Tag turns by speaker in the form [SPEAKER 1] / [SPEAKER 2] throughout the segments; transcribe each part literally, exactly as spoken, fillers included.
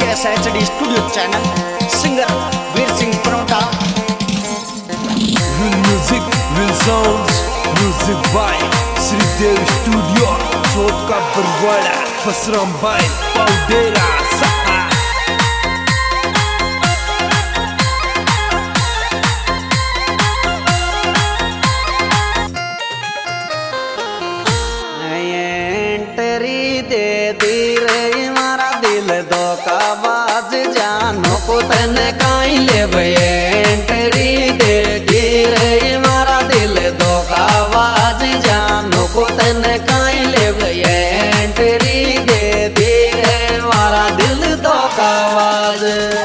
[SPEAKER 1] S H D studio channel, singer Veer Singh Parota.
[SPEAKER 2] Real music, real sounds, music by Shridev studio, Chhotka Barwada, पसरम भाई, पाउडेरा, सहा।
[SPEAKER 1] Entry दे दी रे मारा दिल धोखाबाज, जानो को तने काई ले भये। एंट्री दे दी रे मारा दिल धोखाबाज, जानो को तने काई ले भये। एंट्री दे दी रे मारा दिल धोखाबाज।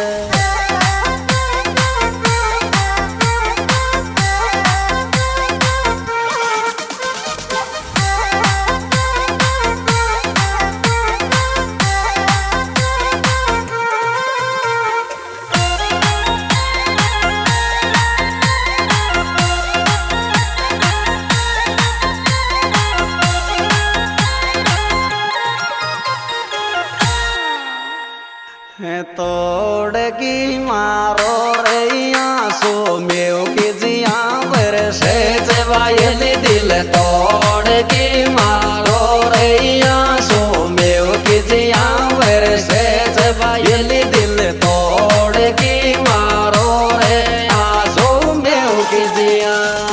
[SPEAKER 1] तोड़ की मारो रैया सो मेव की जिया बरसे जवायल दिल। तोड़ की मारो रैया सो मेव की जिया बरसे जवायल दिल। तोड़ की मारो रैया सो मेव की जिया।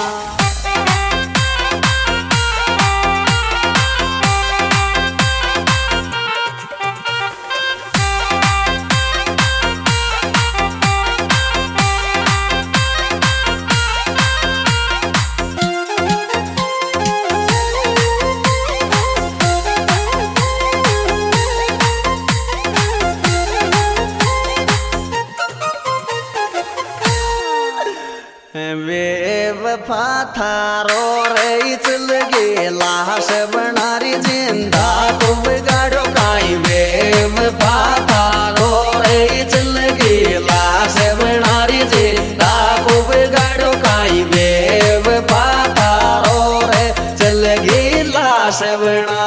[SPEAKER 1] बेवफा थारो रे चल गे लाश बनारी जिंदा को बिगाड़ो काई। बेवफा थारो रे चल गे लाश बनारी जिंदा को बिगाड़ो काई। बेवफा थारो रे चल गे लाश बना।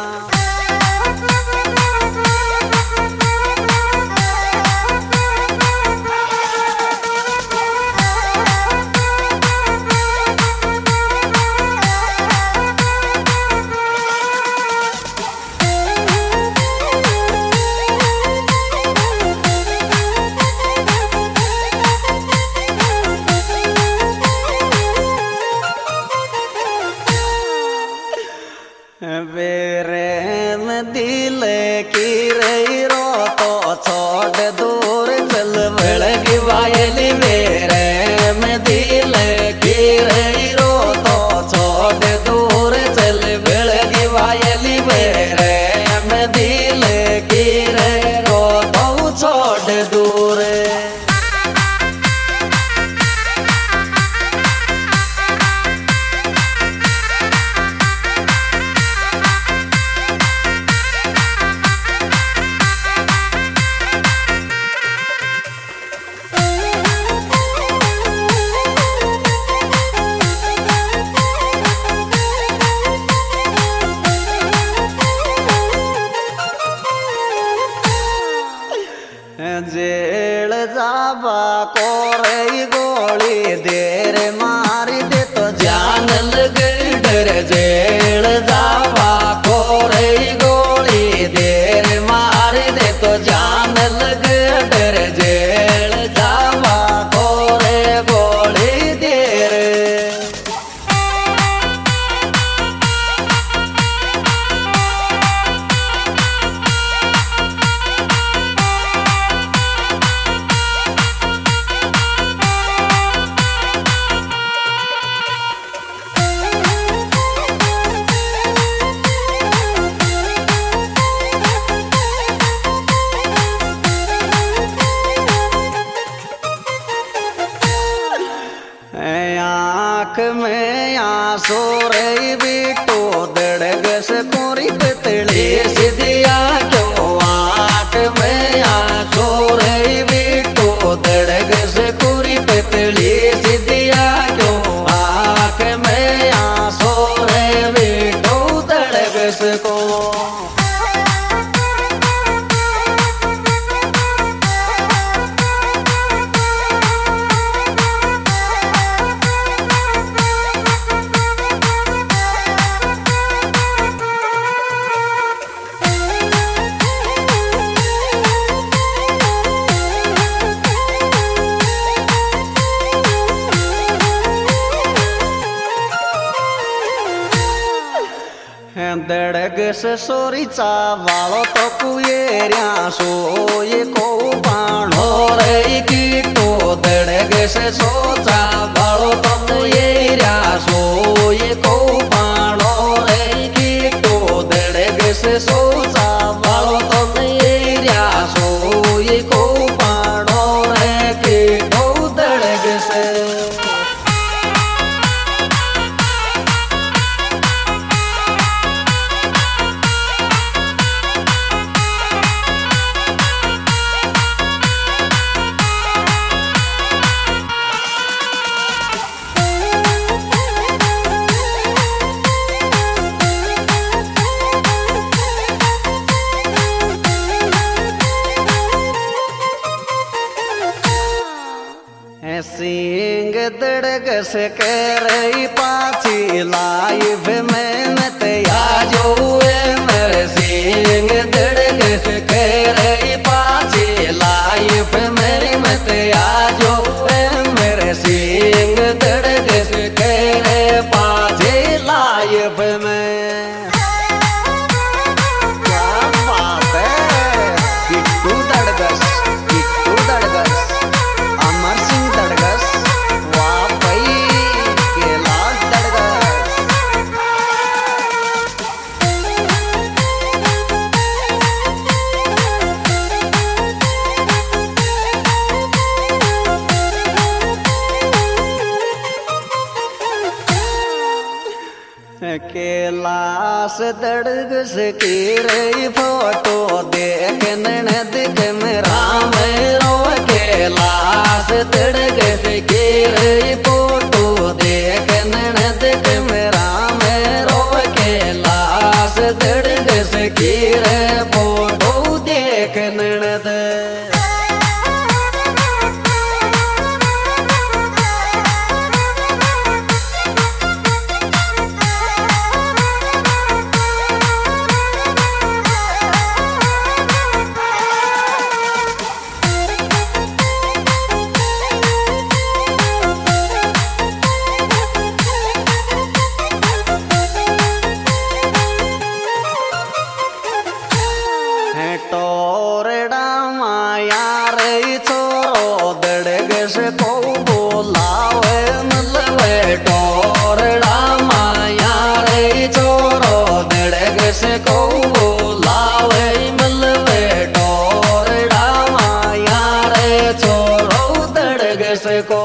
[SPEAKER 1] बेरे में दिल की रही रो तो छोड़ दूर चल भड़की वायली। मेरे में दिल की रही रो तो छोड़ दूर चल भड़की वायली। मेरे में दिल की रही रो तो छोड़ दूर। जेल जाबा को रे गोली देर मारी दे तो जान लग डर। जेल जाबा को रे गोली देर मारी दे तो जान लग डर। जेल जाबा को रे गोली देर। दडगस सोरीचा वाळो तो कुयेऱ्या सोये को पाणो रे किटो दडगस सोचा वाळो तो कुयेऱ्या सोये को पाणो रे किटो दडगस सोचा वाळो तो कुयेऱ्या सोये को पाणो रे किटो दडगस सिंग दड़गस कर पाछी लाइफ में मत आजो मेरे सिंग दड़गस कर पाछी लाइफ मेरी मत आजो मेरे सिंग दड़गस कर पाछी लाइफ में क्या बात है किट्टू दड़गस किट्टू दड़गस अमर सिंह दड़गस वाह भाई कैलाश दड़गस कैलाश दड़गस की रही फोटो देख ननद कैमरा में रो कैलाश दड़गस की रही फोटो देख ननद कैमरा में रो कैलाश दड़गस की रही फोटो देख ननद टोरडा माया रे छोरो दड़गस को बोलावे मलवे टोरडा माया रे छोरो दड़गस को बोलावे मलवे टोरडा माया रे छोरो दड़गस को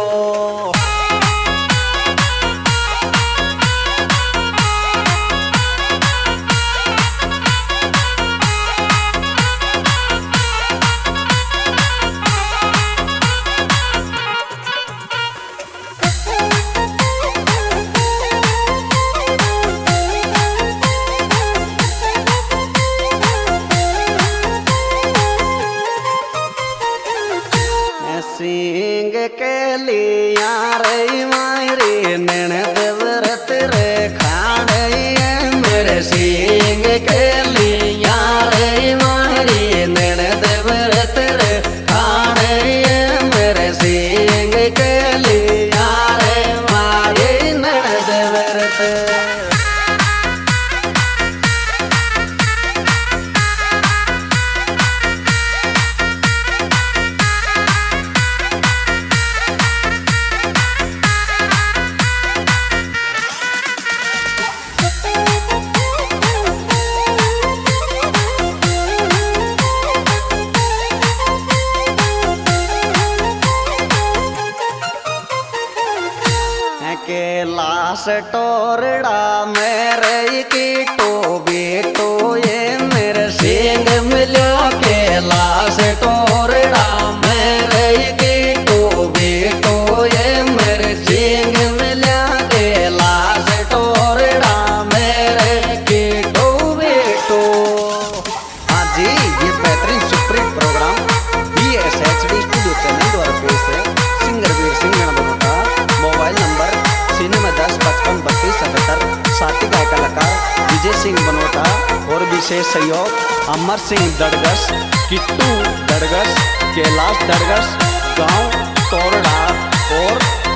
[SPEAKER 1] सिंग के लिया रे मायरे ननद व्रत रे खाड़े मेरे सिंग के लिया रे मायरे ननद व्रत रे खाड़े मेरे सिंग के लिया रे माये ननद व्रत कैलाश टोरडा मेरे किटो बेटो ये मेरे सिंग मिलो कैलाश टोरडा मेरे किटो बेटो ये मेरे सिंग मिलो कैलाश टोरडा मेरे किटो बेटो। हाँ जी, ये बेहतरीन supreme programme B S H D studio channel द्वारा पेश है। Singer Veer Singh Ganbanota, mobile number सिनेमा दस पचपन बत्तीस सतहत्तर। साथी गाय कलाकार विजय सिंह बनोटा और विशेष सहयोग अमर सिंह दड़गस, किट्टू दड़गस, कैलाश दड़गस, गांव तोरडा और